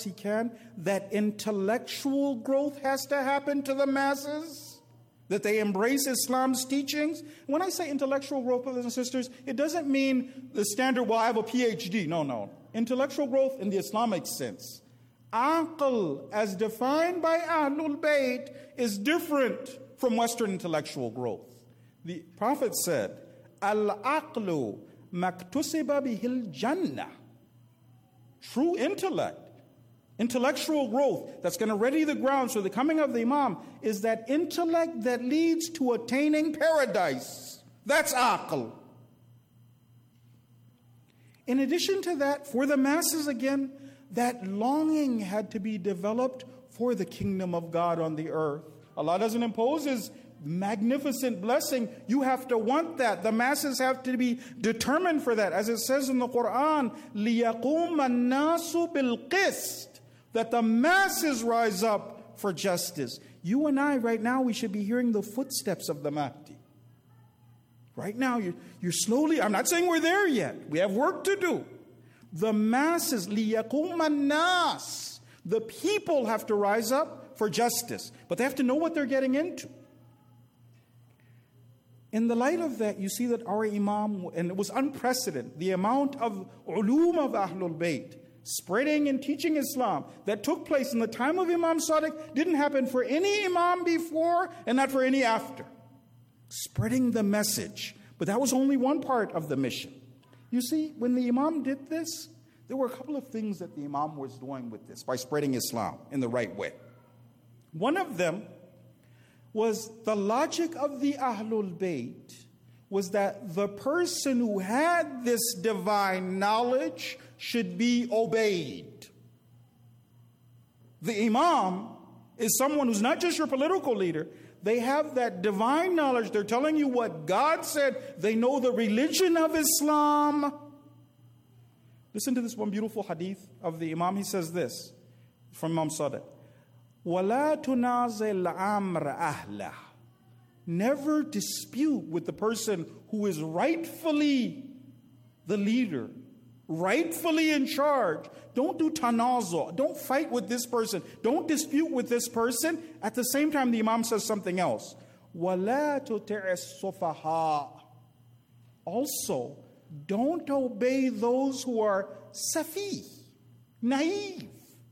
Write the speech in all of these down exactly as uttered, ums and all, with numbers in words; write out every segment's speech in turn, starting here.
he can, that intellectual growth has to happen to the masses, that they embrace Islam's teachings. When I say intellectual growth, brothers and sisters, it doesn't mean the standard, well, I have a P H D. No, no. Intellectual growth in the Islamic sense. Aql, as defined by Ahlul Bayt, is different from Western intellectual growth. The Prophet said, Al-aqlu maktusiba bihil jannah. True intellect, intellectual growth that's going to ready the ground for the coming of the Imam is that intellect that leads to attaining paradise. That's aql. In addition to that, for the masses again, that longing had to be developed for the kingdom of God on the earth. Allah doesn't impose His magnificent blessing. You have to want that. The masses have to be determined for that. As it says in the Quran, لِيَقُومَ النَّاسُ بِالْقِسْطِ, that the masses rise up for justice. You and I, right now, we should be hearing the footsteps of the Mahdi. Right now, you're, you're slowly, I'm not saying we're there yet. We have work to do. The masses, لِيَقُومَ النَّاسِ, the people have to rise up for justice. But they have to know what they're getting into. In the light of that, you see that our Imam, and it was unprecedented, the amount of ulum of Ahlul Bayt, spreading and teaching Islam, that took place in the time of Imam Sadiq, didn't happen for any Imam before and not for any after. Spreading the message. But that was only one part of the mission. You see, when the Imam did this, there were a couple of things that the Imam was doing with this, by spreading Islam in the right way. One of them was the logic of the Ahlul Bayt was that the person who had this divine knowledge should be obeyed. The Imam is someone who's not just your political leader. They have that divine knowledge. They're telling you what God said. They know the religion of Islam. Listen to this one beautiful hadith of the Imam. He says this from Imam Sadiq. وَلَا تُنَازِلْ أَمْرَ أَهْلَهُ. Never dispute with the person who is rightfully the leader, rightfully in charge. Don't do tanazo. Don't fight with this person. Don't dispute with this person. At the same time, the Imam says something else. وَلَا تُطِعِ السُّفَهَاءَ. Also, don't obey those who are safi, naive.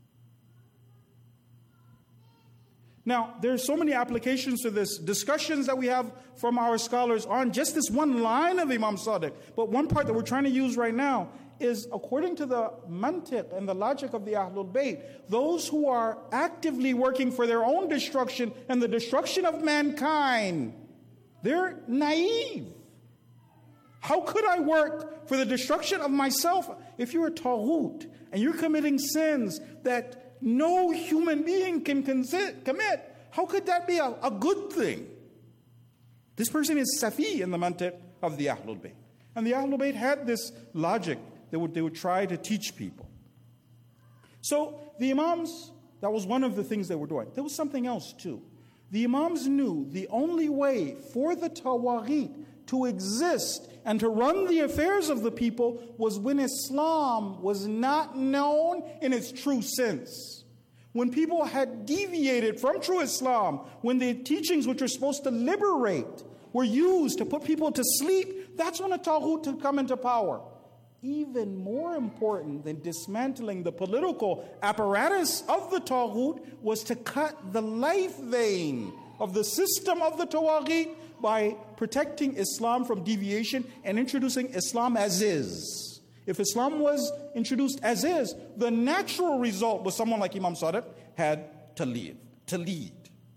Now, there's so many applications to this, discussions that we have from our scholars on just this one line of Imam Sadiq. But one part that we're trying to use right now is, according to the mantiq and the logic of the Ahlul Bayt, those who are actively working for their own destruction and the destruction of mankind, they're naive. How could I work for the destruction of myself? If you're a taghut and you're committing sins that no human being can commit, how could that be a, a good thing? This person is safi in the mantiq of the Ahlul Bayt. And the Ahlul Bayt had this logic that would, they would try to teach people. So the Imams, that was one of the things they were doing. There was something else too. The Imams knew the only way for the tawaghit to exist and to run the affairs of the people was when Islam was not known in its true sense. When people had deviated from true Islam, when the teachings which were supposed to liberate were used to put people to sleep, that's when a taghut would come into power. Even more important than dismantling the political apparatus of the taghut was to cut the life vein of the system of the tawaghit by protecting Islam from deviation and introducing Islam as is. If Islam was introduced as is, the natural result was someone like Imam Sadiq had to lead. To lead.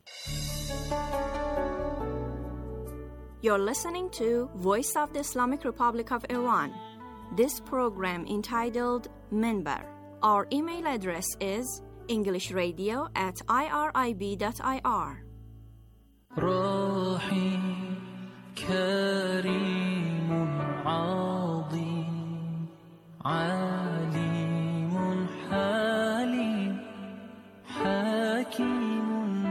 You're listening to Voice of the Islamic Republic of Iran. This program entitled Minbar. Our email address is englishradio at irib dot I R. راحي كريم عظيم عليم حليم حكيم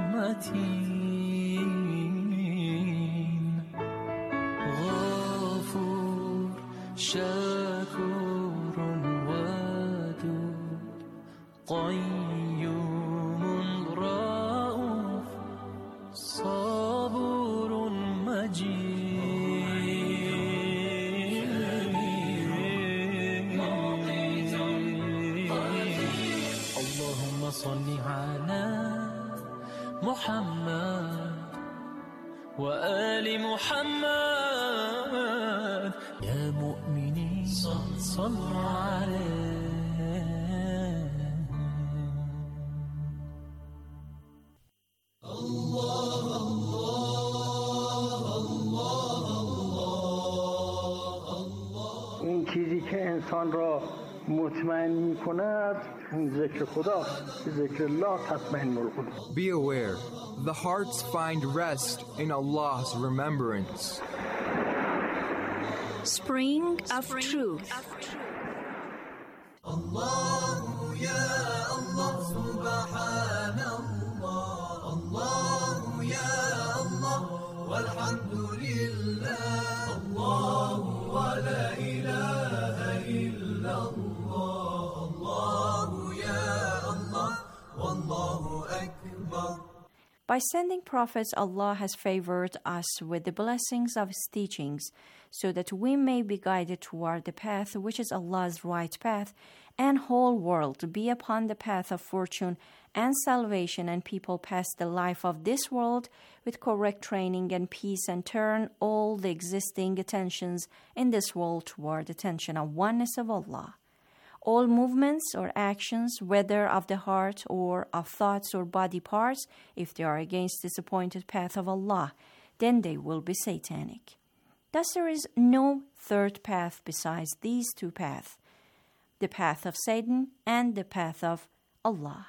متين غفور شكور ودود قيم قيوم رؤوف صبور مجيد اللهم صل على محمد وآل محمد يا مؤمنين صلوا عليه. اون چیزی که انسان را مطمئن می‌کند اون ذکر خداست. ذکر الله تطمئن القلوب. Be aware, the hearts find rest in Allah's remembrance. Spring of Truth. Allahu ya Allah subhanallah Allahu ya Allah walhamdulillah Allahu wa la ilaha illallah Allahu ya Allah wallahu akbar. By sending prophets, Allah has favored us with the blessings of His teachings, so that we may be guided toward the path which is Allah's right path, and whole world be upon the path of fortune and salvation, and people pass the life of this world with correct training and peace, and turn all the existing attentions in this world toward the attention of oneness of Allah. All movements or actions, whether of the heart or of thoughts or body parts, if they are against this appointed path of Allah, then they will be satanic. Thus there is no third path besides these two paths, the path of Satan and the path of Allah.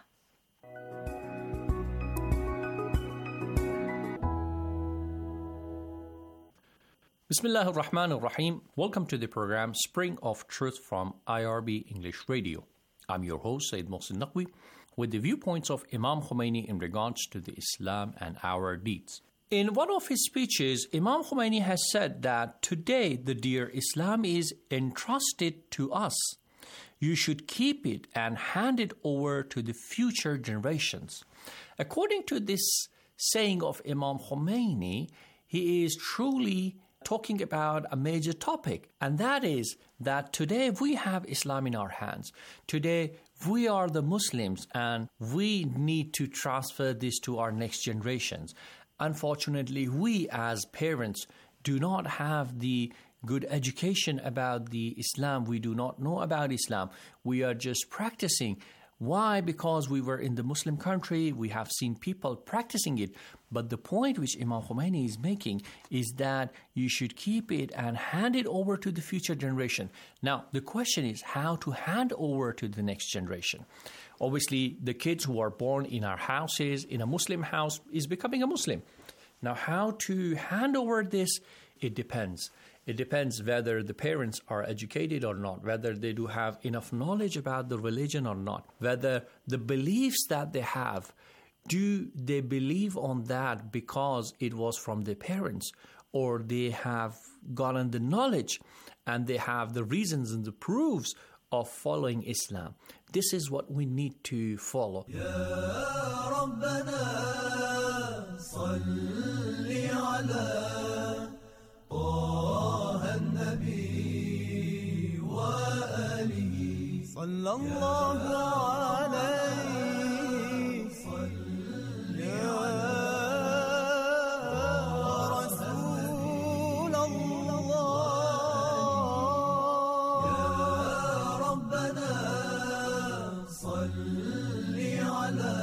Bismillah ar-Rahman ar-Rahim. Welcome to the program Spring of Truth from I R B English Radio. I'm your host, Sayyid Mohsin Naqvi, with the viewpoints of Imam Khomeini in regards to the Islam and our deeds. In one of his speeches, Imam Khomeini has said that today the dear Islam is entrusted to us. You should keep it and hand it over to the future generations. According to this saying of Imam Khomeini, he is truly talking about a major topic, and that is that today we have Islam in our hands. Today we are the Muslims, and we need to transfer this to our next generations. Unfortunately, we as parents do not have the good education about the Islam. We do not know about Islam. We are just practicing. Why? Because we were in the Muslim country, we have seen people practicing it. But the point which Imam Khomeini is making is that you should keep it and hand it over to the future generation. Now, the question is how to hand over to the next generation. Obviously, the kids who are born in our houses, in a Muslim house, is becoming a Muslim. Now, how to hand over this, it depends. It depends whether the parents are educated or not, whether they do have enough knowledge about the religion or not, whether the beliefs that they have, do they believe on that because it was from their parents, or they have gotten the knowledge and they have the reasons and the proofs of following Islam. This is what we need to follow. Ya Rabbana salli ala النبي وآله صلى الله عليه صل يا رسول الله يا ربنا صل على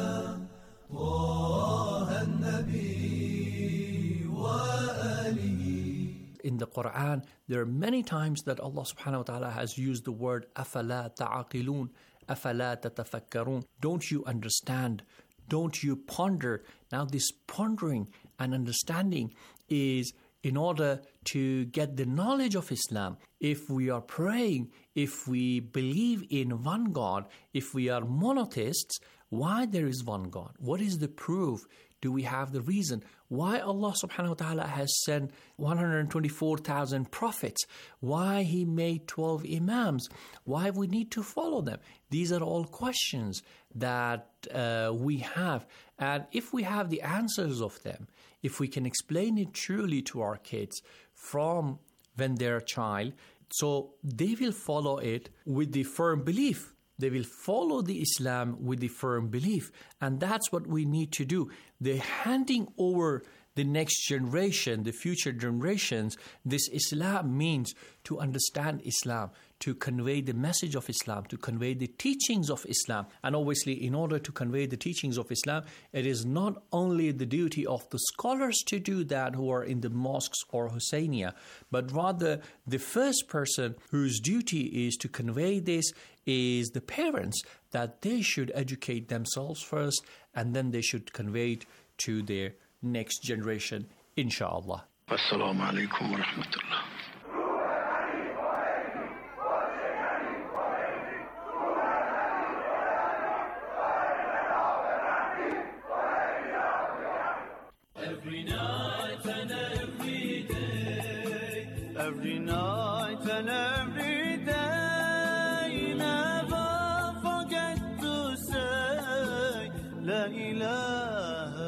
طه النبي وآله. In the Quran, there are many times that Allah subhanahu wa ta'ala has used the word أَفَلَا تَعَقِلُونَ أَفَلَا تَتَفَكَّرُونَ. Don't you understand? Don't you ponder? Now this pondering and understanding is in order to get the knowledge of Islam. If we are praying, if we believe in one God, if we are monotheists, why there is one God? What is the proof Do we have the reason why Allah subhanahu wa ta'ala has sent one hundred twenty-four thousand prophets? Why He made twelve imams? Why we need to follow them? These are all questions that uh, we have. And if we have the answers of them, if we can explain it truly to our kids from when they're a child, so they will follow it with the firm belief. They will follow the Islam with the firm belief. And that's what we need to do. The handing over the next generation, the future generations, this Islam means to understand Islam, to convey the message of Islam, to convey the teachings of Islam. And obviously, in order to convey the teachings of Islam, it is not only the duty of the scholars to do that who are in the mosques or Husseiniya, but rather the first person whose duty is to convey this is the parents, that they should educate themselves first and then they should convey it to their next generation, inshallah. Assalamu alaikum wa rahmatullah. Every night and every day, every night and every day, never forget to say La ilaha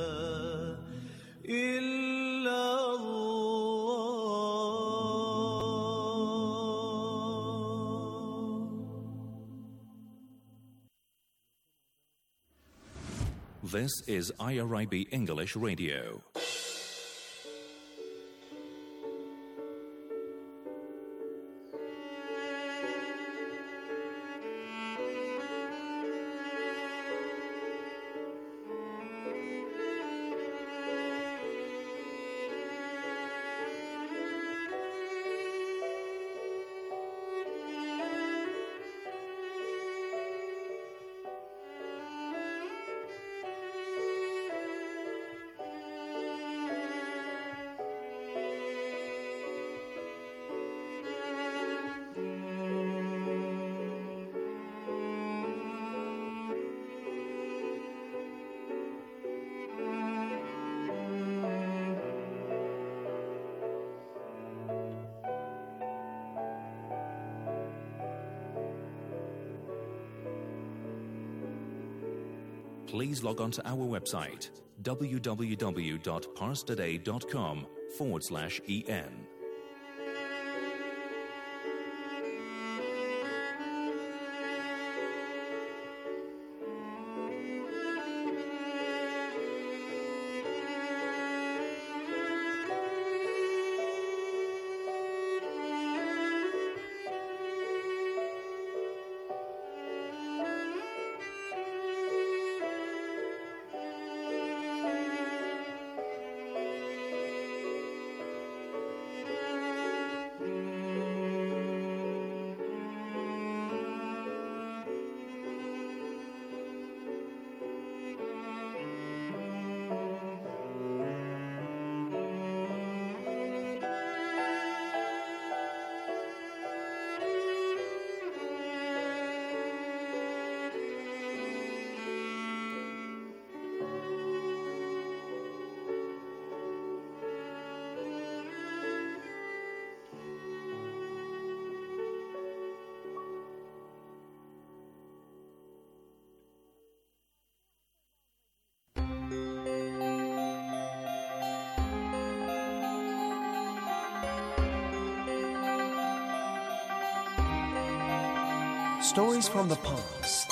This is I R I B English Radio. Please log on to our website, www.parstoday.com forward slash en. Stories from the past.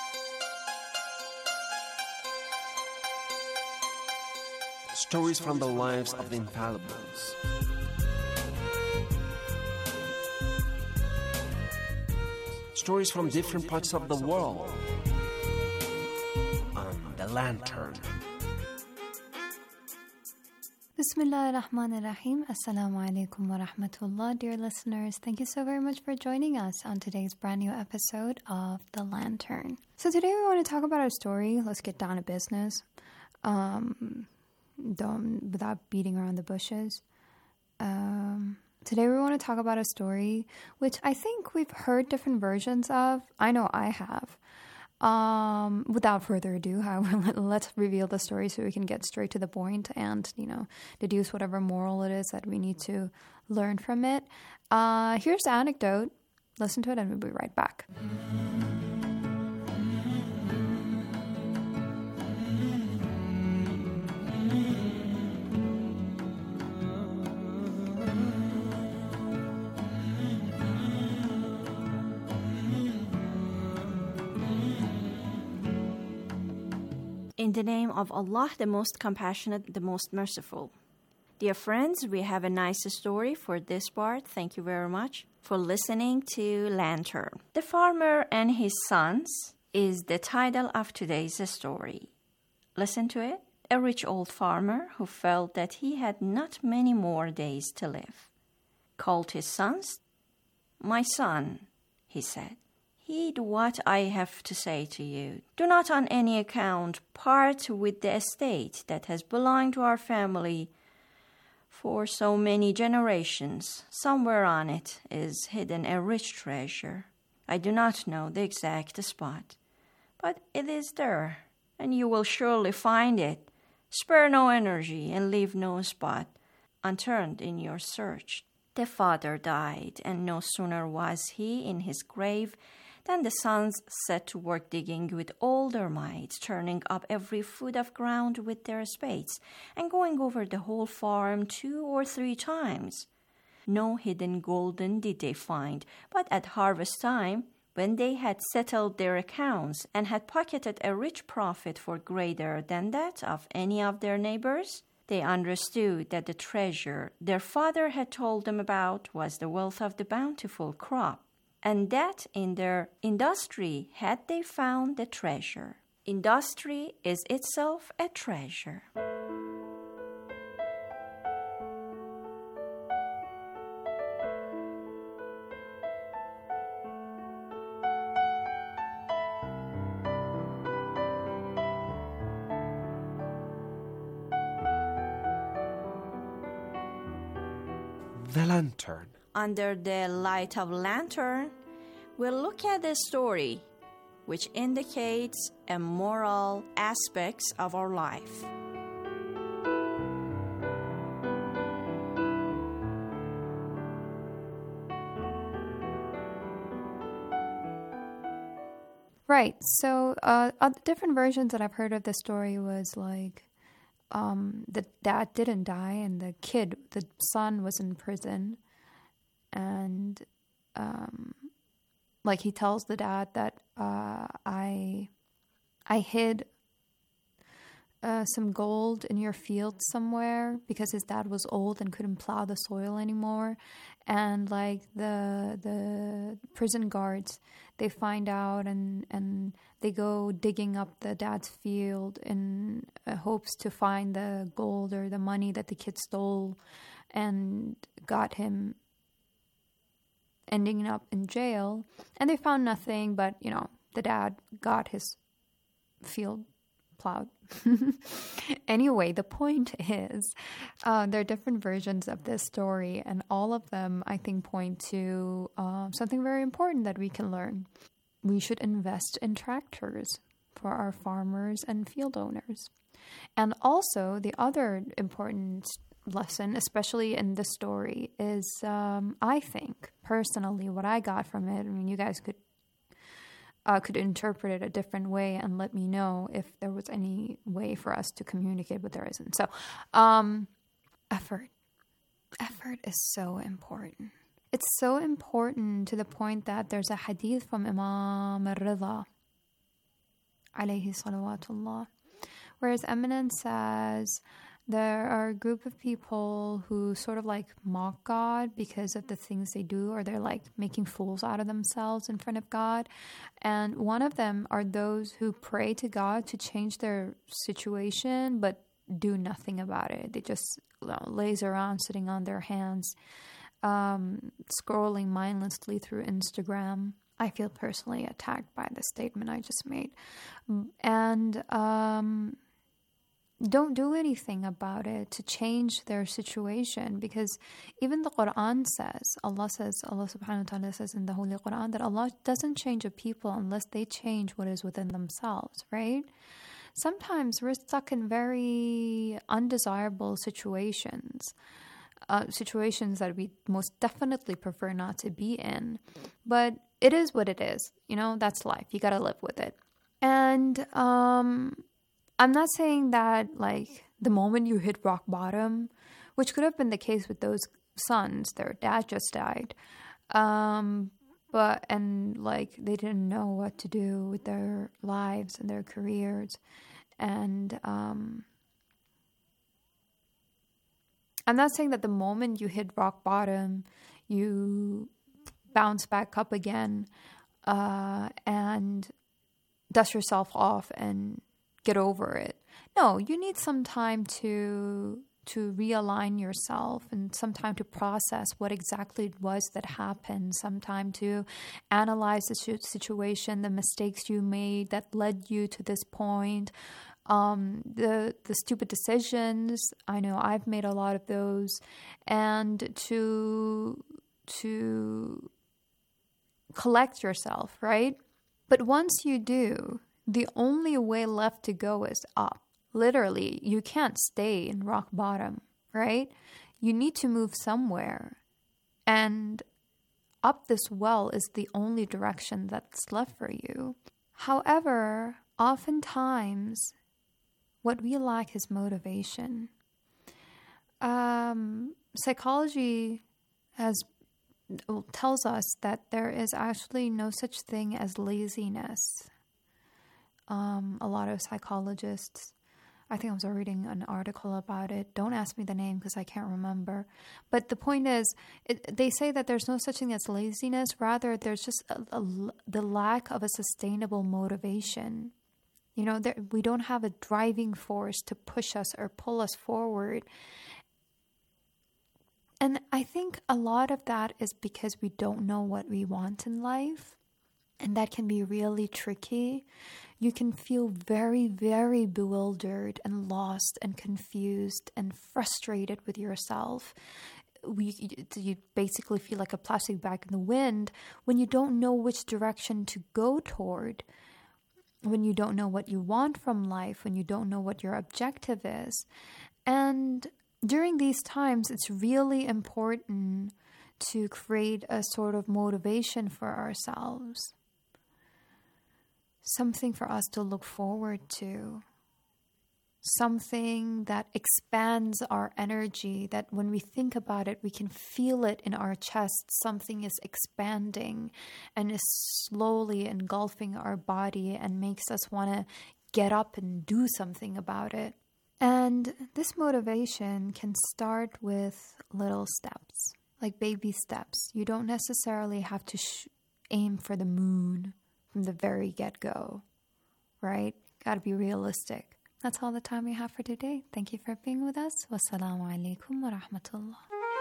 Stories from the lives of the infallibles. Stories from different parts of the world. On The Lantern. Bismillah ar-Rahman ar-Rahim. Assalamu alaikum wa rahmatullah. Dear listeners, thank you so very much for joining us on today's brand new episode of The Lantern. So today we want to talk about our story. Let's get down to business. Um, don't, without beating around the bushes. Um, today we want to talk about a story which I think we've heard different versions of. I know I have. Um, without further ado, however, let's reveal the story so we can get straight to the point and, you know, deduce whatever moral it is that we need to learn from it. Uh, here's the anecdote. Listen to it and we'll be right back. In the name of Allah, the most compassionate, the most merciful. Dear friends, we have a nice story for this part. Thank you very much for listening to Lantern. The Farmer and His Sons is the title of today's story. Listen to it. A rich old farmer who felt that he had not many more days to live called his sons. "My son," he said, "heed what I have to say to you. Do not on any account part with the estate that has belonged to our family for so many generations. Somewhere on it is hidden a rich treasure. I do not know the exact spot, but it is there, and you will surely find it. Spare no energy and leave no spot unturned in your search." The father died, and no sooner was he in his grave than the sons set to work digging with all their might, turning up every foot of ground with their spades, and going over the whole farm two or three times. No hidden golden did they find, but at harvest time, when they had settled their accounts and had pocketed a rich profit for greater than that of any of their neighbors, they understood that the treasure their father had told them about was the wealth of the bountiful crop, and that in their industry had they found the treasure. Industry is itself a treasure. The Lantern. Under the light of Lantern, we'll look at a story which indicates a moral aspects of our life. Right. So, uh, uh, different versions that I've heard of the story was like, um, the dad didn't die, and the kid, the son, was in prison, and um, like he tells the dad that uh, I, I hid uh, some gold in your field somewhere, because his dad was old and couldn't plow the soil anymore, and like the the prison guards, they find out and and they go digging up the dad's field in uh, hopes to find the gold or the money that the kid stole, and got him ending up in jail. And they found nothing, but you know, the dad got his field plowed. Anyway, the point is, uh, there are different versions of this story, and all of them, I think, point to uh, something very important that we can learn. We should invest in tractors for our farmers and field owners. And also, the other important lesson, especially in this story, is, um, I think, personally, what I got from it, I mean, you guys could Uh, could interpret it a different way and let me know if there was any way for us to communicate, but there isn't. So, um, effort. Effort is so important. It's so important to the point that there's a hadith from Imam al-Rida, alayhi salawatullah, where His Eminence says there are a group of people who sort of like mock God because of the things they do, or they're like making fools out of themselves in front of God. And one of them are those who pray to God to change their situation, but do nothing about it. They just, you know, laze around sitting on their hands, um, scrolling mindlessly through Instagram. I feel personally attacked by the statement I just made. And, um... don't do anything about it to change their situation, because even the Quran says, Allah says, Allah subhanahu wa ta'ala says in the Holy Quran that Allah doesn't change a people unless they change what is within themselves, right? Sometimes we're stuck in very undesirable situations, uh, situations that we most definitely prefer not to be in, but it is what it is, you know, that's life, you gotta live with it. And, um... I'm not saying that, like, the moment you hit rock bottom, which could have been the case with those sons, their dad just died, um, but, and, like, they didn't know what to do with their lives and their careers, and, um, I'm not saying that the moment you hit rock bottom, you bounce back up again, uh, and dust yourself off and get over it. No, you need some time to to realign yourself and some time to process what exactly it was that happened, some time to analyze the situation, the mistakes you made that led you to this point, um, the the stupid decisions. I know I've made a lot of those, and to to collect yourself, right? But once you do, the only way left to go is up. Literally, you can't stay in rock bottom, right? You need to move somewhere. And up this well is the only direction that's left for you. However, oftentimes, what we lack is motivation. Um, psychology has tells us that there is actually no such thing as laziness. Um, a lot of psychologists, I think I was reading an article about it. Don't ask me the name because I can't remember. But the point is, it, they say that there's no such thing as laziness. Rather, there's just a, a, the lack of a sustainable motivation. You know, there, we don't have a driving force to push us or pull us forward. And I think a lot of that is because we don't know what we want in life. And that can be really tricky. You can feel very, very bewildered and lost and confused and frustrated with yourself. We, you basically feel like a plastic bag in the wind when you don't know which direction to go toward, when you don't know what you want from life, when you don't know what your objective is. And during these times, it's really important to create a sort of motivation for ourselves. Something for us to look forward to. Something that expands our energy, that when we think about it, we can feel it in our chest. Something is expanding and is slowly engulfing our body and makes us want to get up and do something about it. And this motivation can start with little steps, like baby steps. You don't necessarily have to sh- aim for the moon from the very get-go, right? Gotta be realistic. That's all the time we have for today. Thank you for being with us. Wassalamu alaikum wa rahmatullah.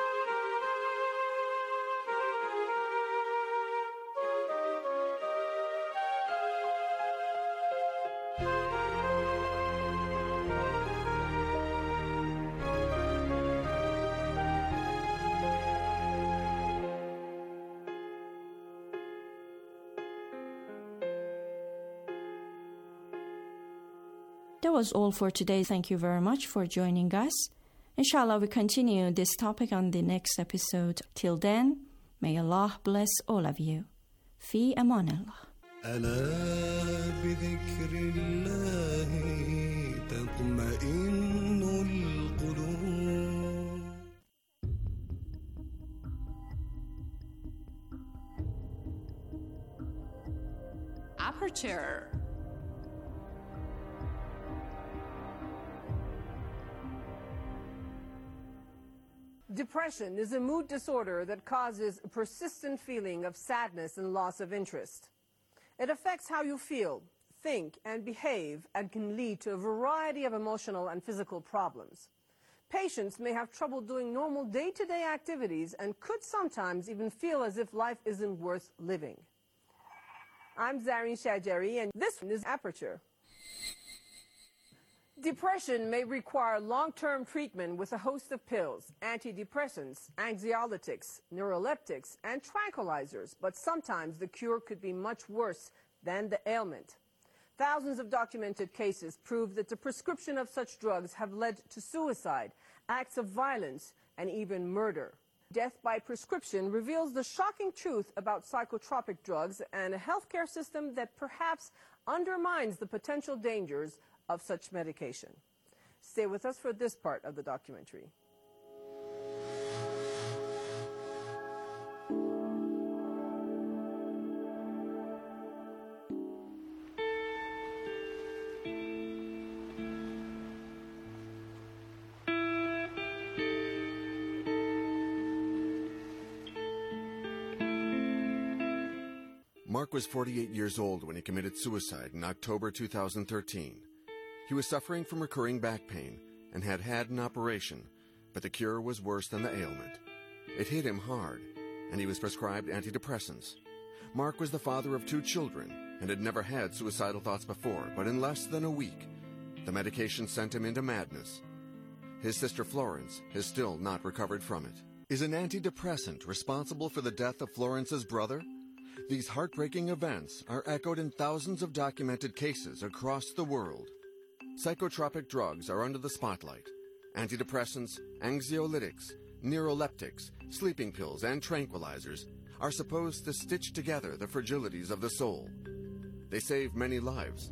That was all for today. Thank you very much for joining us. Inshallah, we continue this topic on the next episode. Till then, may Allah bless all of you. Fi aman Allah. ألا بذكر الله تطمئن القلوب. Aperture. Depression is a mood disorder that causes a persistent feeling of sadness and loss of interest. It affects how you feel, think, and behave, and can lead to a variety of emotional and physical problems. Patients may have trouble doing normal day-to-day activities and could sometimes even feel as if life isn't worth living. I'm Zareen Shajari, and this is Aperture. Depression may require long-term treatment with a host of pills, antidepressants, anxiolytics, neuroleptics, and tranquilizers, but sometimes the cure could be much worse than the ailment. Thousands of documented cases prove that the prescription of such drugs have led to suicide, acts of violence, and even murder. Death by prescription reveals the shocking truth about psychotropic drugs and a healthcare system that perhaps undermines the potential dangers of such medication. Stay with us for this part of the documentary. Mark was forty-eight years old when he committed suicide in October two thousand thirteen. He was suffering from recurring back pain and had had an operation, but the cure was worse than the ailment. It hit him hard, and he was prescribed antidepressants. Mark was the father of two children and had never had suicidal thoughts before, but in less than a week, the medication sent him into madness. His sister Florence has still not recovered from it. Is an antidepressant responsible for the death of Florence's brother? These heartbreaking events are echoed in thousands of documented cases across the world. Psychotropic drugs are under the spotlight. Antidepressants, anxiolytics, neuroleptics, sleeping pills, and tranquilizers are supposed to stitch together the fragilities of the soul. They save many lives.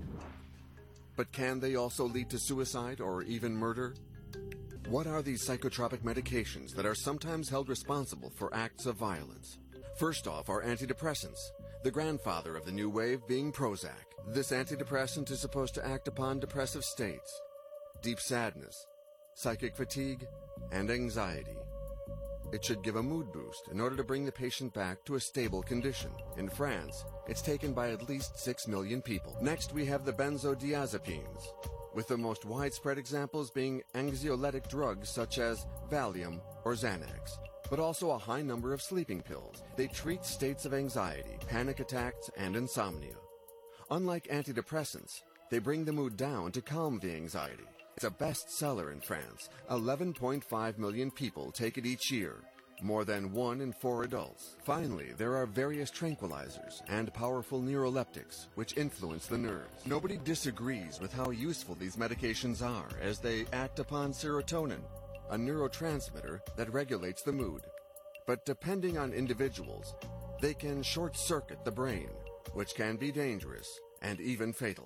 But can they also lead to suicide or even murder? What are these psychotropic medications that are sometimes held responsible for acts of violence? First off are antidepressants, the grandfather of the new wave being Prozac. This antidepressant is supposed to act upon depressive states, deep sadness, psychic fatigue, and anxiety. It should give a mood boost in order to bring the patient back to a stable condition. In France, it's taken by at least six million people. Next, we have the benzodiazepines, with the most widespread examples being anxiolytic drugs such as Valium or Xanax, but also a high number of sleeping pills. They treat states of anxiety, panic attacks, and insomnia. Unlike antidepressants, they bring the mood down to calm the anxiety. It's a bestseller in France. eleven point five million people take it each year, more than one in four adults. Finally, there are various tranquilizers and powerful neuroleptics which influence the nerves. Nobody disagrees with how useful these medications are, as they act upon serotonin, a neurotransmitter that regulates the mood. But depending on individuals, they can short-circuit the brain, which can be dangerous and even fatal.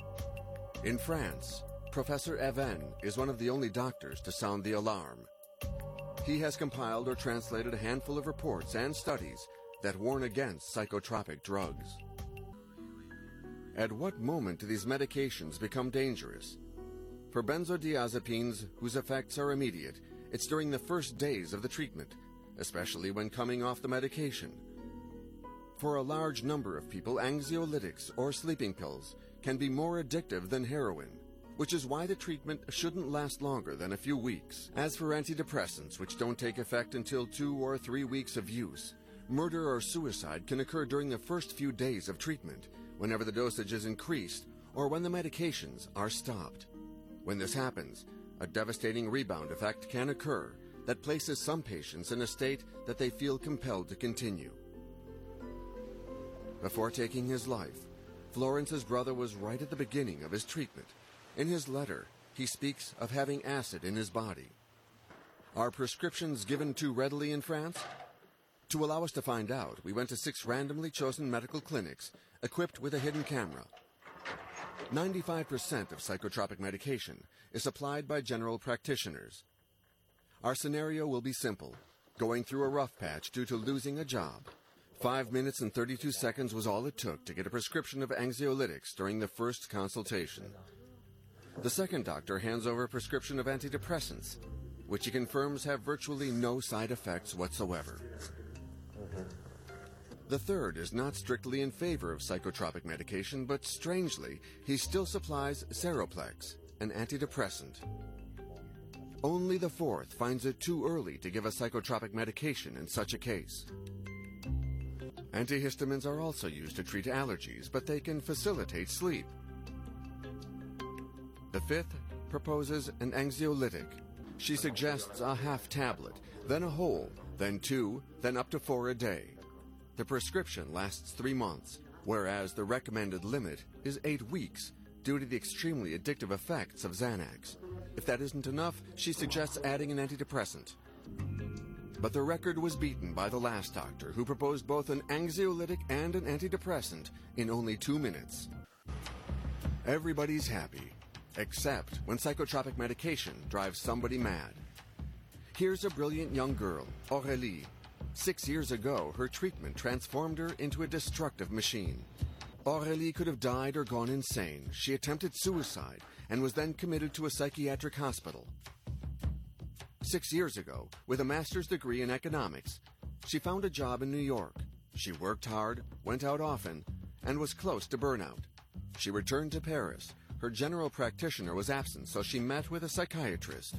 In France, Professor Even is one of the only doctors to sound the alarm. He has compiled or translated a handful of reports and studies that warn against psychotropic drugs. At what moment do these medications become dangerous? For benzodiazepines, whose effects are immediate, it's during the first days of the treatment, especially when coming off the medication. For a large number of people, anxiolytics or sleeping pills can be more addictive than heroin, which is why the treatment shouldn't last longer than a few weeks. As for antidepressants, which don't take effect until two or three weeks of use, murder or suicide can occur during the first few days of treatment, whenever the dosage is increased or when the medications are stopped. When this happens, a devastating rebound effect can occur that places some patients in a state that they feel compelled to continue. Before taking his life, Florence's brother was right at the beginning of his treatment. In his letter, he speaks of having acid in his body. Are prescriptions given too readily in France? To allow us to find out, we went to six randomly chosen medical clinics equipped with a hidden camera. ninety-five percent of psychotropic medication is supplied by general practitioners. Our scenario will be simple: going through a rough patch due to losing a job. Five minutes and thirty-two seconds was all it took to get a prescription of anxiolytics during the first consultation. The second doctor hands over a prescription of antidepressants, which he confirms have virtually no side effects whatsoever. The third is not strictly in favor of psychotropic medication, but strangely, he still supplies Seroplex, an antidepressant. Only the fourth finds it too early to give a psychotropic medication in such a case. Antihistamines are also used to treat allergies, but they can facilitate sleep. The fifth proposes an anxiolytic. She suggests a half tablet, then a whole, then two, then up to four a day. The prescription lasts three months, whereas the recommended limit is eight weeks due to the extremely addictive effects of Xanax. If that isn't enough, she suggests adding an antidepressant. But the record was beaten by the last doctor, who proposed both an anxiolytic and an antidepressant in only two minutes. Everybody's happy, except when psychotropic medication drives somebody mad. Here's a brilliant young girl, Aurélie. Six years ago, her treatment transformed her into a destructive machine. Aurélie could have died or gone insane. She attempted suicide and was then committed to a psychiatric hospital. Six years ago, with a master's degree in economics, she found a job in New York. She worked hard, went out often, and was close to burnout. She returned to Paris. Her general practitioner was absent, so she met with a psychiatrist.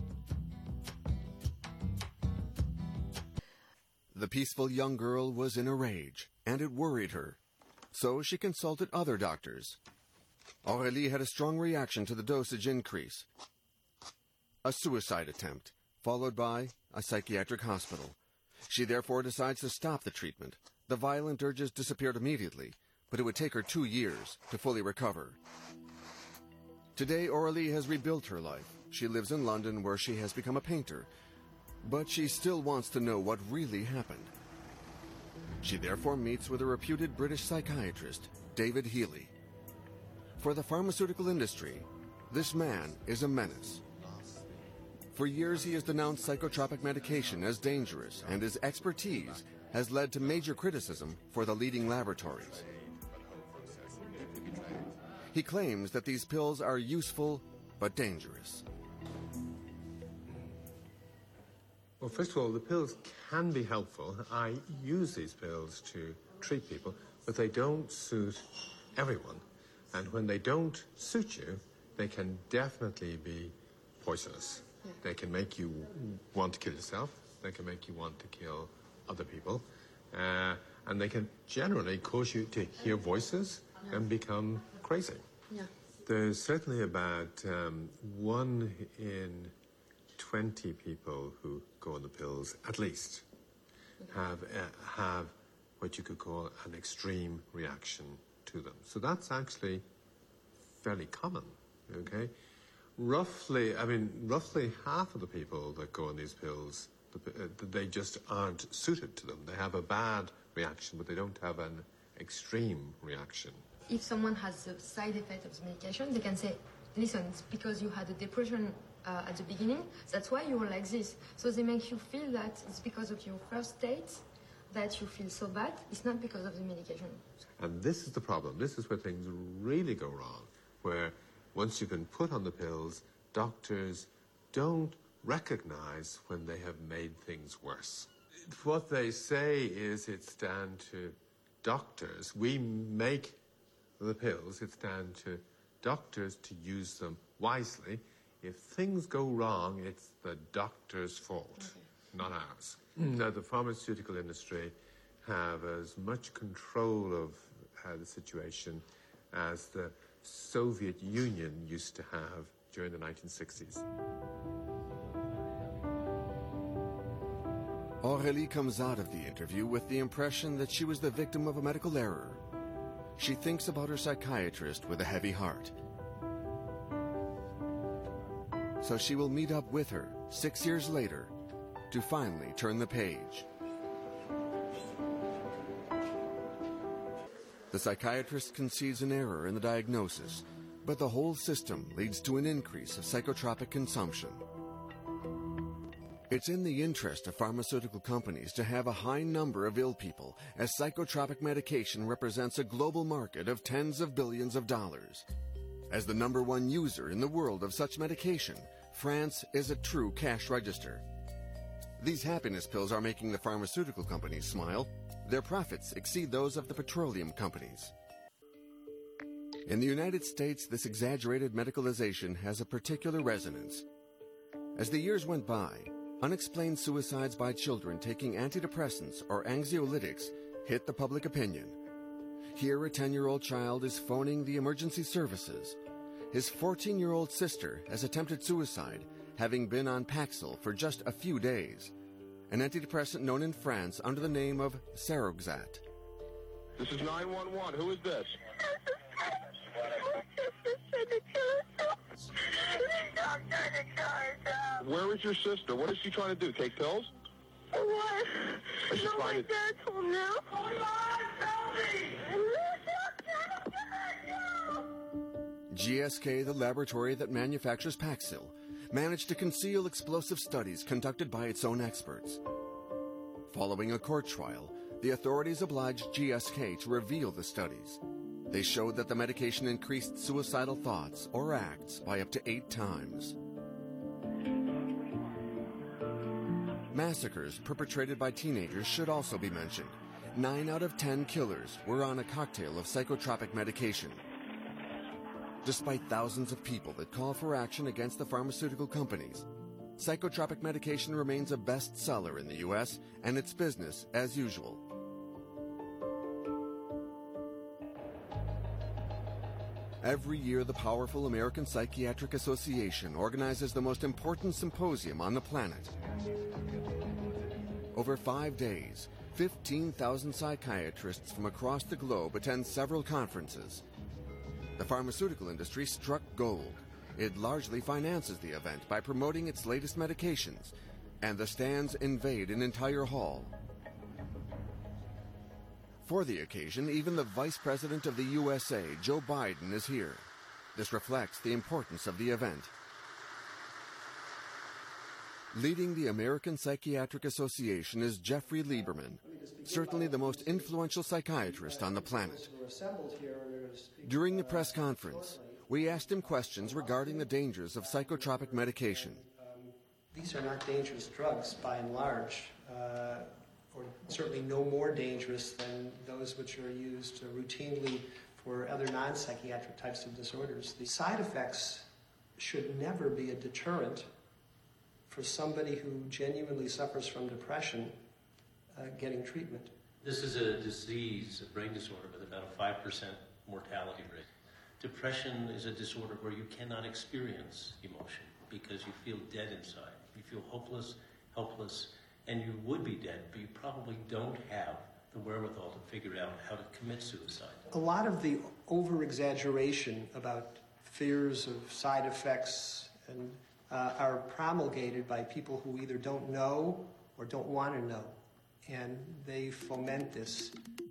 The peaceful young girl was in a rage, and it worried her. So she consulted other doctors. Aurélie had a strong reaction to the dosage increase. A suicide attempt, followed by a psychiatric hospital. She therefore decides to stop the treatment. The violent urges disappeared immediately, but it would take her two years to fully recover. Today, Aurélie has rebuilt her life. She lives in London, where she has become a painter, but she still wants to know what really happened. She therefore meets with a reputed British psychiatrist, David Healy. For the pharmaceutical industry, this man is a menace. For years, he has denounced psychotropic medication as dangerous, and his expertise has led to major criticism for the leading laboratories. He claims that these pills are useful but dangerous. Well, first of all, the pills can be helpful. I use these pills to treat people, but they don't suit everyone. And when they don't suit you, they can definitely be poisonous. Yeah. They can make you want to kill yourself. They can make you want to kill other people. Uh, and they can generally cause you to hear voices yeah. and become crazy. Yeah. There's certainly about um, one in twenty people who go on the pills, at least, have uh, have what you could call an extreme reaction to them. So that's actually fairly common, okay? Roughly, I mean, roughly half of the people that go on these pills, the, uh, they just aren't suited to them. They have a bad reaction, but they don't have an extreme reaction. If someone has a side effect of the medication, they can say, listen, it's because you had a depression uh, at the beginning, that's why you are like this. So they make you feel that it's because of your first state that you feel so bad. It's not because of the medication. And this is the problem. This is where things really go wrong, where once you've been put on the pills, doctors don't recognize when they have made things worse. What they say is it's down to doctors. We make the pills, it's down to doctors to use them wisely. If things go wrong, it's the doctor's fault, okay. not ours. Mm. Now, the pharmaceutical industry have as much control of uh, the situation as the Soviet Union used to have during the nineteen sixties. Aurélie comes out of the interview with the impression that she was the victim of a medical error. She thinks about her psychiatrist with a heavy heart. So she will meet up with her six years later to finally turn the page. The psychiatrist concedes an error in the diagnosis, but the whole system leads to an increase of psychotropic consumption. It's in the interest of pharmaceutical companies to have a high number of ill people, as psychotropic medication represents a global market of tens of billions of dollars. As the number one user in the world of such medication, France is a true cash register. These happiness pills are making the pharmaceutical companies smile. Their profits exceed those of the petroleum companies. In the United States, this exaggerated medicalization has a particular resonance. As the years went by, unexplained suicides by children taking antidepressants or anxiolytics hit the public opinion. Here, a ten-year-old child is phoning the emergency services. his fourteen-year-old sister has attempted suicide, having been on Paxil for just a few days, an antidepressant known in France under the name of Seroxat. This is nine one one. Who is this? Where is your sister? What is she trying to do? Take pills? What? Is she No, trying my to... dad told me. G S K, the laboratory that manufactures Paxil, managed to conceal explosive studies conducted by its own experts. Following a court trial, the authorities obliged G S K to reveal the studies. They showed that the medication increased suicidal thoughts or acts by up to eight times. Massacres perpetrated by teenagers should also be mentioned. Nine out of ten killers were on a cocktail of psychotropic medication. Despite thousands of people that call for action against the pharmaceutical companies, psychotropic medication remains a bestseller in the U S and it's business as usual. Every year, the powerful American Psychiatric Association organizes the most important symposium on the planet. Over five days, fifteen thousand psychiatrists from across the globe attend several conferences. The pharmaceutical industry struck gold. It largely finances the event by promoting its latest medications, and the stands invade an entire hall. For the occasion, even the Vice President of the U S A, Joe Biden, is here. This reflects the importance of the event. Leading the American Psychiatric Association is Jeffrey Lieberman, certainly the most influential psychiatrist on the planet. During the press conference, we asked him questions regarding the dangers of psychotropic medication. These are not dangerous drugs by and large, uh, or certainly no more dangerous than those which are used uh, routinely for other non-psychiatric types of disorders. The side effects should never be a deterrent for somebody who genuinely suffers from depression uh, getting treatment. This is a disease, a brain disorder, with about a five percent mortality rate. Depression is a disorder where you cannot experience emotion because you feel dead inside. You feel hopeless, helpless, and you would be dead, but you probably don't have the wherewithal to figure out how to commit suicide. A lot of the over-exaggeration about fears of side effects and uh, are promulgated by people who either don't know or don't want to know, and they foment this.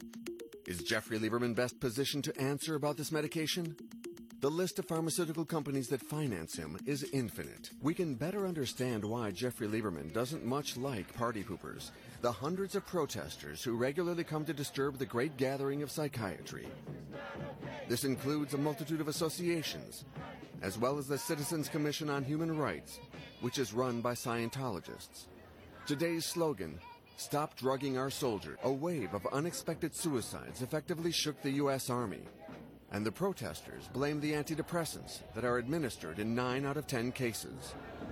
Is Jeffrey Lieberman best positioned to answer about this medication? The list of pharmaceutical companies that finance him is infinite. We can better understand why Jeffrey Lieberman doesn't much like party poopers, the hundreds of protesters who regularly come to disturb the great gathering of psychiatry. This includes a multitude of associations, as well as the Citizens Commission on Human Rights, which is run by Scientologists. Today's slogan, "Stop drugging our soldiers," a wave of unexpected suicides effectively shook the U S Army. And the protesters blame the antidepressants that are administered in nine out of ten cases.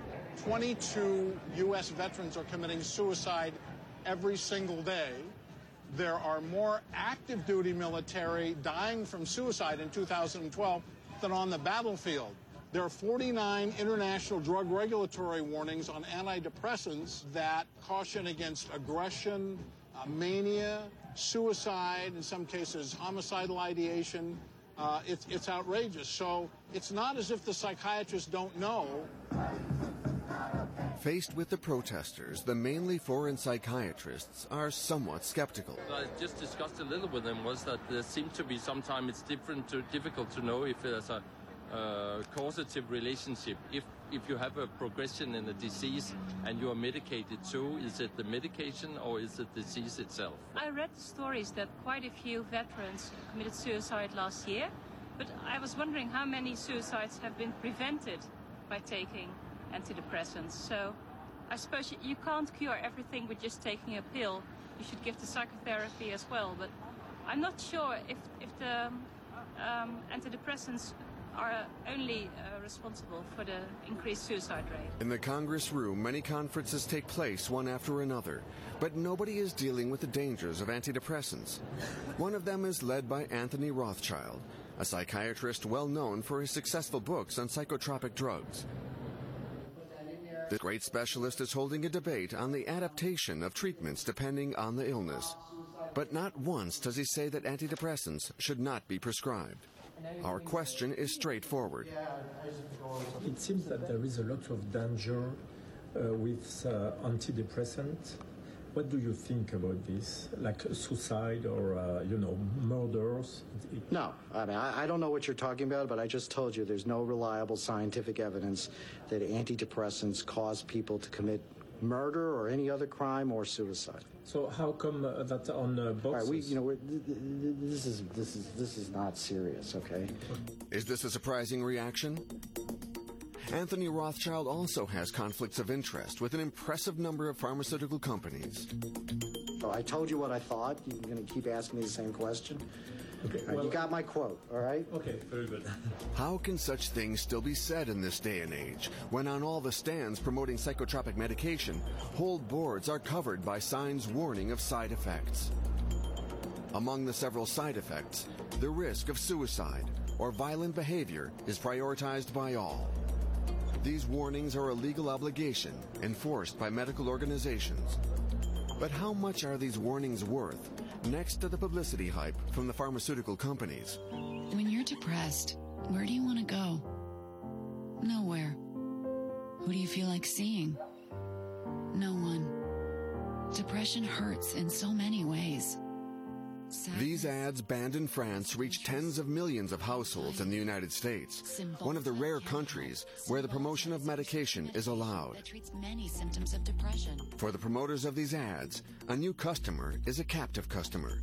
twenty-two U S veterans are committing suicide every single day. There are more active duty military dying from suicide in two thousand twelve than on the battlefield. There are forty-nine international drug regulatory warnings on antidepressants that caution against aggression, uh, mania, suicide, in some cases homicidal ideation. Uh, it's, it's outrageous. So it's not as if the psychiatrists don't know. Faced with the protesters, the mainly foreign psychiatrists are somewhat skeptical. I just discussed a little with them was that there seems to be sometimes it's different to, difficult to know if there's a uh, causative relationship. If if you have a progression in the disease and you are medicated too, is it the medication or is it the disease itself? I read stories that quite a few veterans committed suicide last year, but I was wondering how many suicides have been prevented by taking antidepressants. So I suppose you, you can't cure everything with just taking a pill. You should give the psychotherapy as well, but I'm not sure if, if the um, antidepressants are only uh, responsible for the increased suicide rate. In the Congress room, many conferences take place one after another, but nobody is dealing with the dangers of antidepressants. One of them is led by Anthony Rothschild, a psychiatrist well known for his successful books on psychotropic drugs. The great specialist is holding a debate on the adaptation of treatments depending on the illness. But not once does he say that antidepressants should not be prescribed. Our question is straightforward. It seems that there is a lot of danger uh, with uh, antidepressants. What do you think about this? Like suicide or, uh, you know, murders? No, I mean, I, I don't know what you're talking about, but I just told you there's no reliable scientific evidence that antidepressants cause people to commit murder or any other crime or suicide. So how come uh, that on uh, boxes? All right, we, you know, we're, this is this is this is not serious, okay? Is this a surprising reaction? Anthony Rothschild also has conflicts of interest with an impressive number of pharmaceutical companies. So I told you what I thought. You're going to keep asking me the same question? Okay, all right, well, you got my quote, all right? Okay, very good. How can such things still be said in this day and age, when on all the stands promoting psychotropic medication, whole boards are covered by signs warning of side effects? Among the several side effects, the risk of suicide or violent behavior is prioritized by all. These warnings are a legal obligation enforced by medical organizations. But how much are these warnings worth next to the publicity hype from the pharmaceutical companies? When you're depressed, where do you want to go? Nowhere. Who do you feel like seeing? No one. Depression hurts in so many ways. These ads banned in France reach tens of millions of households in the United States, one of the rare countries where the promotion of medication is allowed. That treats many symptoms of depression. For the promoters of these ads, a new customer is a captive customer.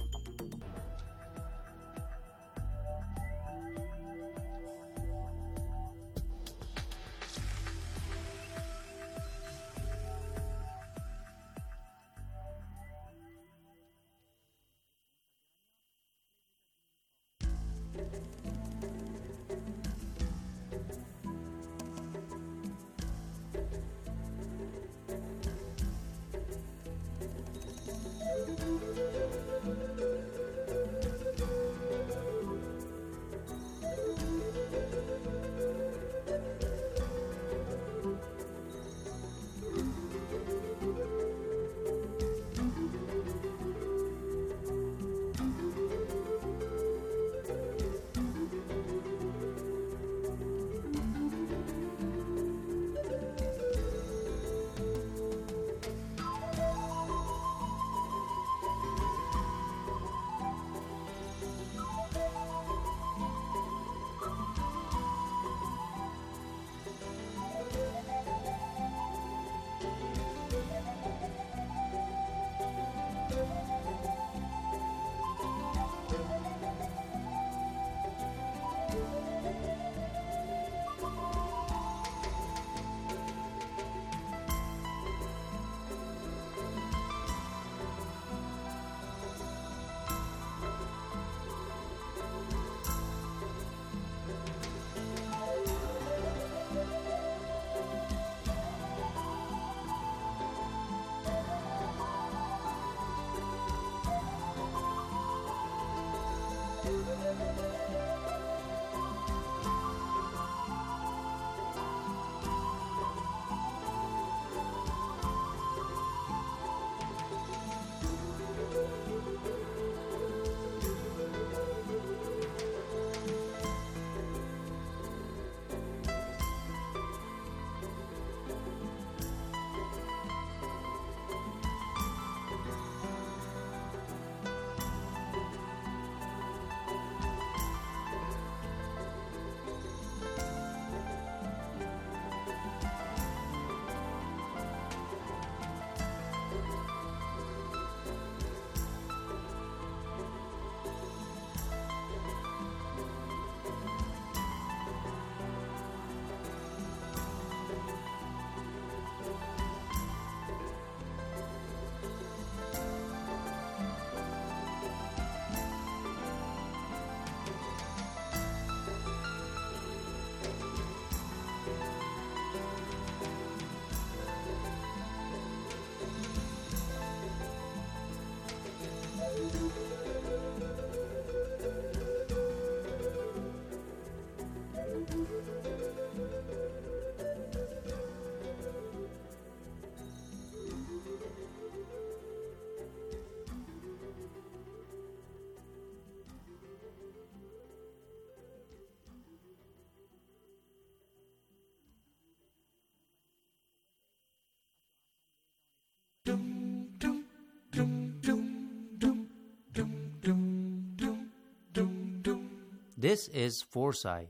This is Foresight.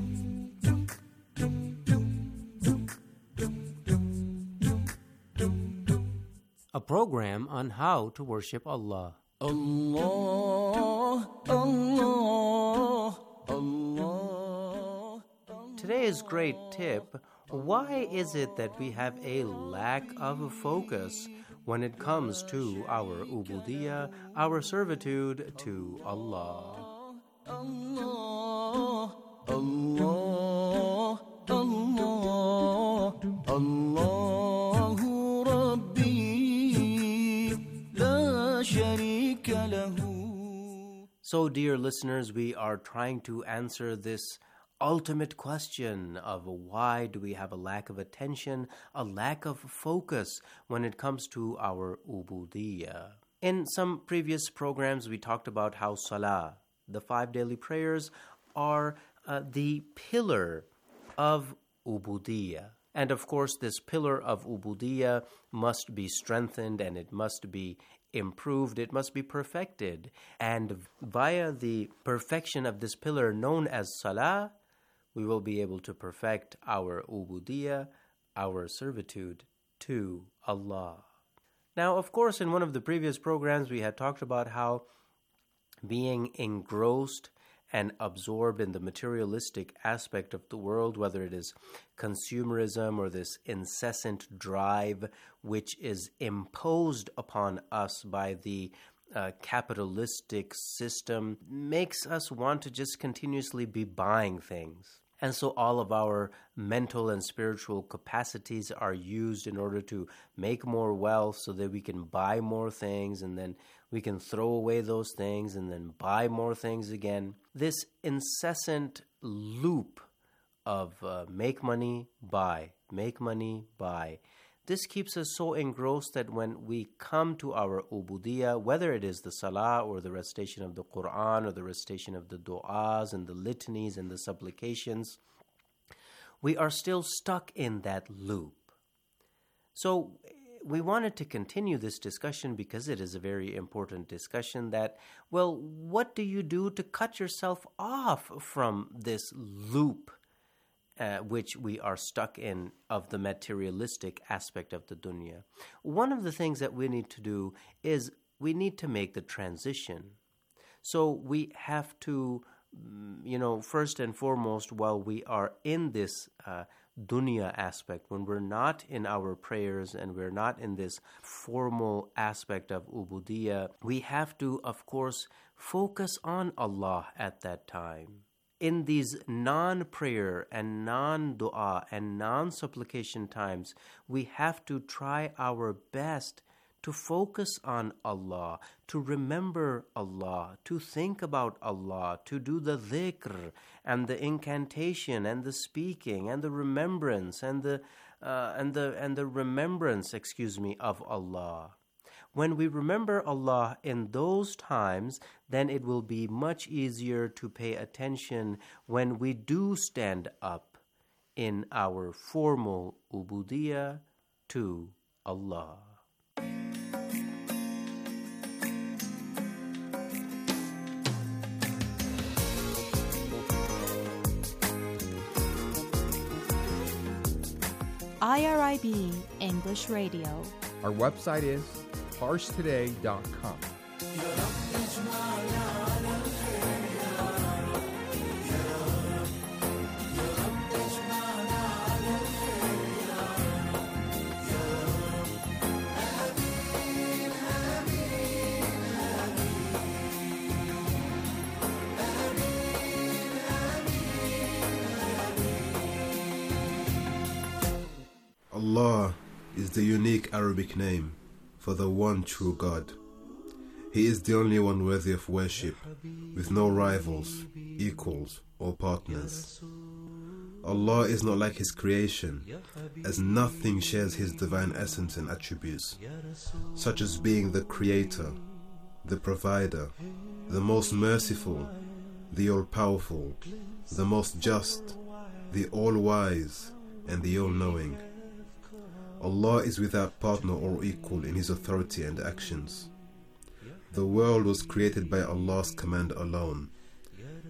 A program on how to worship Allah. Allah, Allah, Allah. Today's great tip: why is it that we have a lack of focus when it comes to our ubudiyah, our servitude to Allah? Allah, Allah, Allah, Allahu Rabbi, la sharika lahu. So, dear listeners, we are trying to answer this ultimate question of why do we have a lack of attention, a lack of focus when it comes to our ubudiyah. In some previous programs, we talked about how salah, the five daily prayers, are uh, the pillar of ubudiyah. And of course, this pillar of ubudiyah must be strengthened and it must be improved, it must be perfected. And via the perfection of this pillar known as salah, we will be able to perfect our ubudiyah, our servitude to Allah. Now, of course, in one of the previous programs, we had talked about how being engrossed and absorbed in the materialistic aspect of the world, whether it is consumerism or this incessant drive which is imposed upon us by the uh, capitalistic system, makes us want to just continuously be buying things. And so all of our mental and spiritual capacities are used in order to make more wealth so that we can buy more things, and then we can throw away those things and then buy more things again. This incessant loop of uh, make money, buy, make money, buy. This keeps us so engrossed that when we come to our ubudiyah, whether it is the salah or the recitation of the Quran or the recitation of the du'as and the litanies and the supplications, we are still stuck in that loop. So we wanted to continue this discussion because it is a very important discussion that, well, what do you do to cut yourself off from this loop Uh, which we are stuck in of the materialistic aspect of the dunya? One of the things that we need to do is we need to make the transition. So we have to, you know, first and foremost, while we are in this uh, dunya aspect, when we're not in our prayers and we're not in this formal aspect of ubudiyah, we have to, of course, focus on Allah at that time. In these non-prayer and non-dua and non-supplication times, we have to try our best to focus on Allah, to remember Allah, to think about Allah, to do the dhikr and the incantation and the speaking and the remembrance and the uh, and the and the remembrance, excuse me, of Allah. When we remember Allah in those times, then it will be much easier to pay attention when we do stand up in our formal ubudiyah to Allah. I R I B English Radio. Our website is parse today dot com. Allah is the unique Arabic name for the one true God. He is the only one worthy of worship, with no rivals, equals, or partners. Allah is not like His creation, as nothing shares His divine essence and attributes, such as being the Creator, the Provider, the most merciful, the all-powerful, the most just, the all-wise, and the all-knowing. Allah is without partner or equal in His authority and actions. The world was created by Allah's command alone,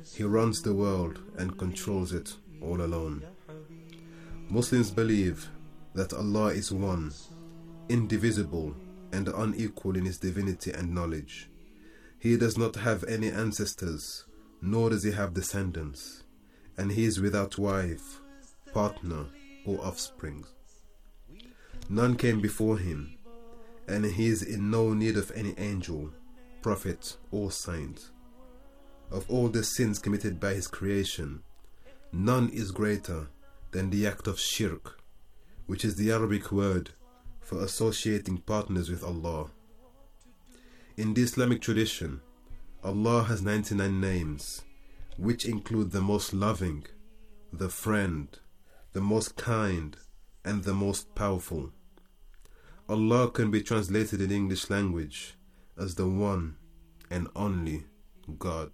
He runs the world and controls it all alone. Muslims believe that Allah is one, indivisible, and unequal in His divinity and knowledge. He does not have any ancestors, nor does He have descendants, and He is without wife, partner, or offspring. None came before Him, and He is in no need of any angel, prophet, or saint. Of all the sins committed by His creation, none is greater than the act of shirk, which is the Arabic word for associating partners with Allah. In the Islamic tradition, Allah has ninety-nine names, which include the most loving, the friend, the most kind, and the most powerful. Allah can be translated in English language as the one and only God.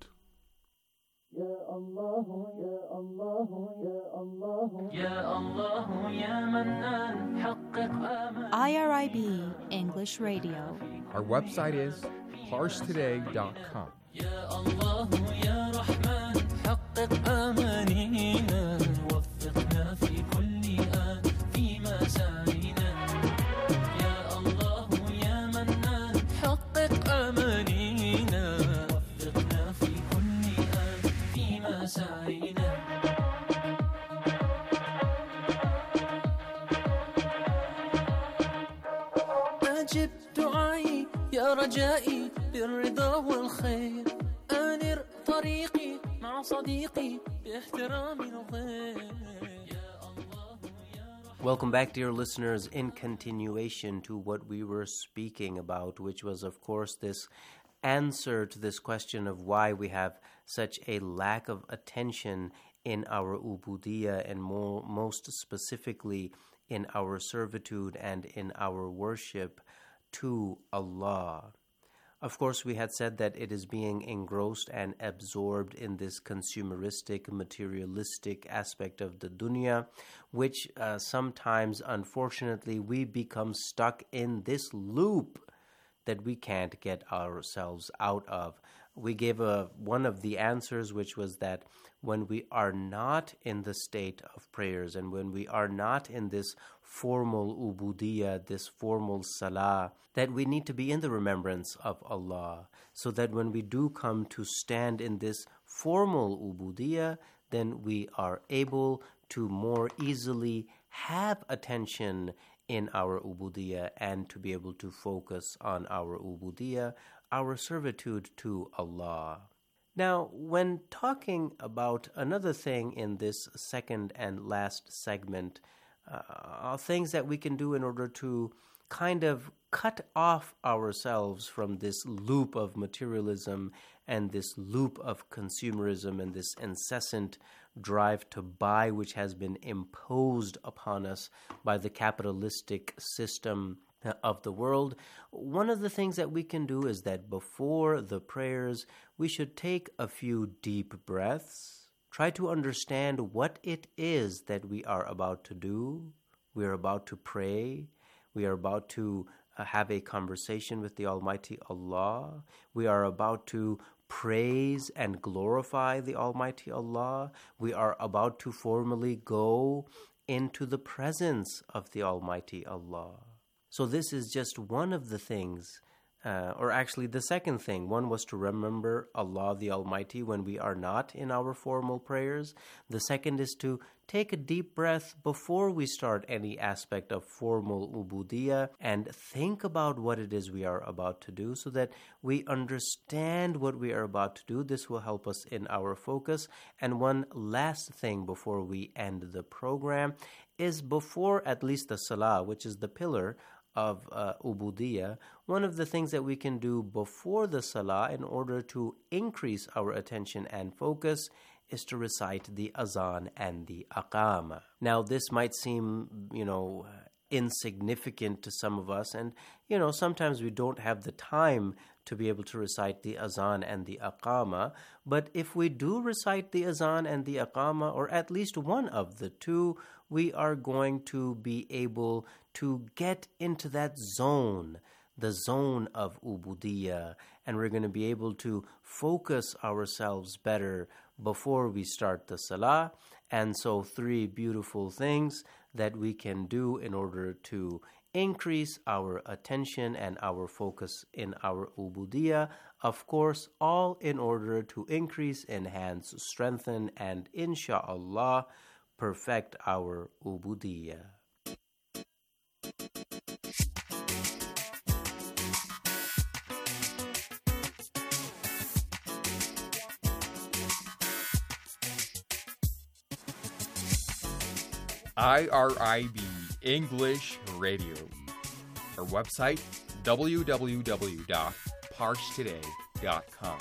I R I B English Radio. Our website is parse today dot com. أجب دعائي يا رجائي بالرضا والخير أنر طريقي مع صديقي باحترام الغير. Welcome back, dear listeners, in continuation to what we were speaking about, which was, of course, this answer to this question of why we have such a lack of attention in our ubudiyya, and more, most specifically in our servitude and in our worship to Allah. Of course, we had said that it is being engrossed and absorbed in this consumeristic, materialistic aspect of the dunya, which uh, sometimes, unfortunately, we become stuck in this loop that we can't get ourselves out of. We gave a, one of the answers, which was that when we are not in the state of prayers and when we are not in this formal ubudiyya, this formal salah, that we need to be in the remembrance of Allah, so that when we do come to stand in this formal ubudiyya, then we are able to more easily have attention in our ubudiyya and to be able to focus on our ubudiyya, our servitude to Allah. Now, when talking about another thing in this second and last segment, uh, things that we can do in order to kind of cut off ourselves from this loop of materialism and this loop of consumerism and this incessant drive to buy, which has been imposed upon us by the capitalistic system of the world. One of the things that we can do is that before the prayers, we should take a few deep breaths, try to understand what it is that we are about to do. We are about to pray. We are about to uh, have a conversation with the Almighty Allah. We are about to praise and glorify the Almighty Allah. We are about to formally go into the presence of the Almighty Allah. So this is just one of the things, uh, or actually the second thing. One was to remember Allah the Almighty when we are not in our formal prayers. The second is to take a deep breath before we start any aspect of formal ubudiyya and think about what it is we are about to do so that we understand what we are about to do. This will help us in our focus. And one last thing before we end the program is before at least the salah, which is the pillar of uh, ubudiyya, one of the things that we can do before the salah in order to increase our attention and focus is to recite the azan and the aqama. Now, this might seem, you know, insignificant to some of us, and, you know, sometimes we don't have the time to be able to recite the azan and the aqama, but if we do recite the azan and the aqama, or at least one of the two, we are going to be able to get into that zone, the zone of ubudiyya, and we're going to be able to focus ourselves better before we start the salah. And so three beautiful things that we can do in order to increase our attention and our focus in our ubudiyah. Of course, all in order to increase, enhance, strengthen, and insha'Allah, perfect our ubudiyah. I R I B English Radio. Our website, w w w dot pars today dot com.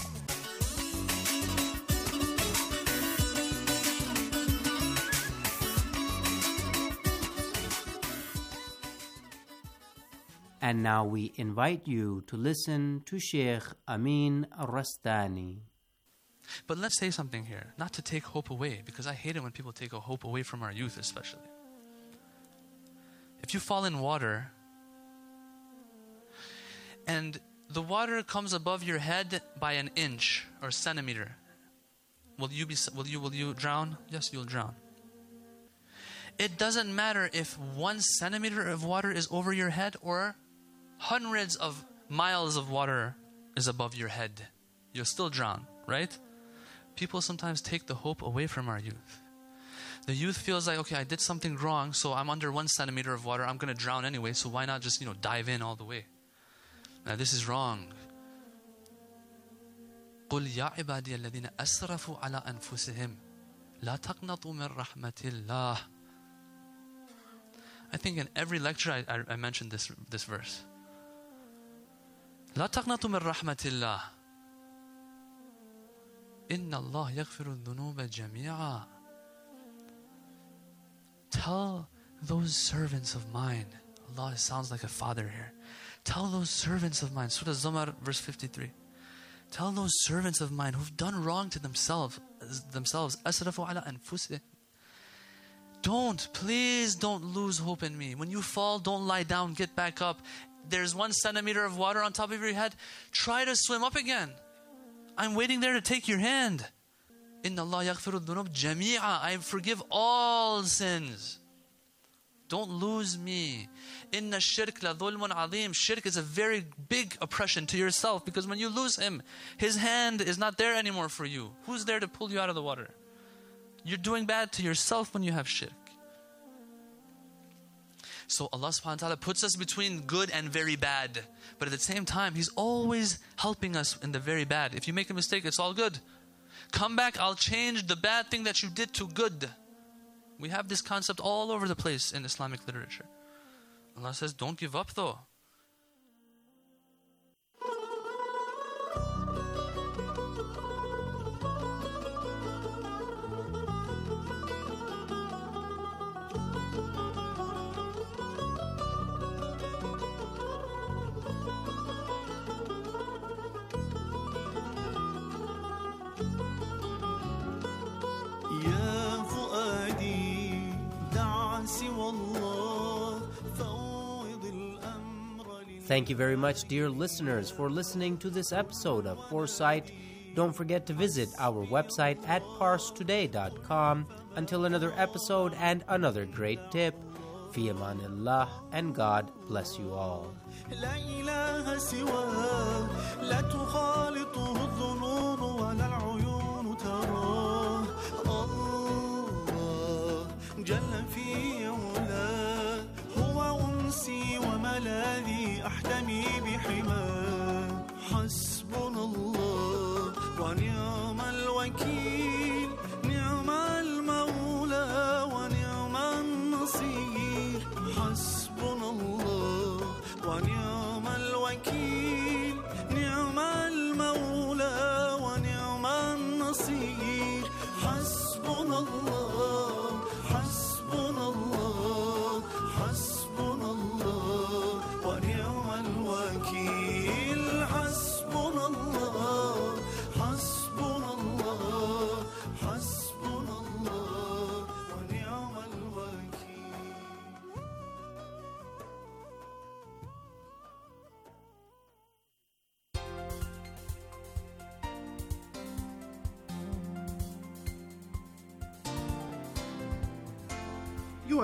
And now we invite you to listen to Sheikh Amin Rastani. But let's say something here, not to take hope away, because I hate it when people take a hope away from our youth especially. If you fall in water, and the water comes above your head by an inch or centimeter, will you be will you will you drown? Yes, you'll drown. It doesn't matter if one centimeter of water is over your head or hundreds of miles of water is above your head. You'll still drown, right? People sometimes take the hope away from our youth. The youth feels like, okay, I did something wrong, so I'm under one centimeter of water, I'm going to drown anyway, so why not just, you know, dive in all the way? Now this is wrong. قُلْ يَا عِبَادِيَ الَّذِينَ أَسْرَفُوا عَلَىٰ أَنفُسِهِمْ لَا تَقْنَطُوا مِنْ رَحْمَةِ اللَّهِ. I think in every lecture I, I, I mentioned this, this verse. لَا تَقْنَطُوا مِنْ رَحْمَةِ اللَّهِ إِنَّ اللَّهَ يَغْفِرُ الذُّنُوبَ جَمِيعًا. Tell those servants of mine, Allah sounds like a father here. Tell those servants of mine, Surah Zumar, verse fifty-three. Tell those servants of mine who've done wrong to themselves, themselves, أَسْرَفُوا عَلَىٰ أَنفُسِهِمْ. Don't, please don't lose hope in me. When you fall, don't lie down, get back up. There's one centimeter of water on top of your head. Try to swim up again. I'm waiting there to take your hand. Inna Allah yaghfiru dhunub jami'a. I forgive all sins. Don't lose me. Inna shirk la dhulmun azim. Shirk is a very big oppression to yourself, because when you lose him, his hand is not there anymore for you. Who's there to pull you out of the water? You're doing bad to yourself when you have shirk. So Allah subhanahu wa ta'ala puts us between good and very bad. But at the same time, He's always helping us in the very bad. If you make a mistake, it's all good. Come back, I'll change the bad thing that you did to good. We have this concept all over the place in Islamic literature. Allah says, don't give up though. Thank you very much, dear listeners, for listening to this episode of Foresight. Don't forget to visit our website at pars today dot com. Until another episode and another great tip, fi amanillah, and God bless you all. لا إله سواه لا تخالطه الظنون ولا العيون تراه الله جل في علاه هو أنسي وملاذي أحتمي بحماه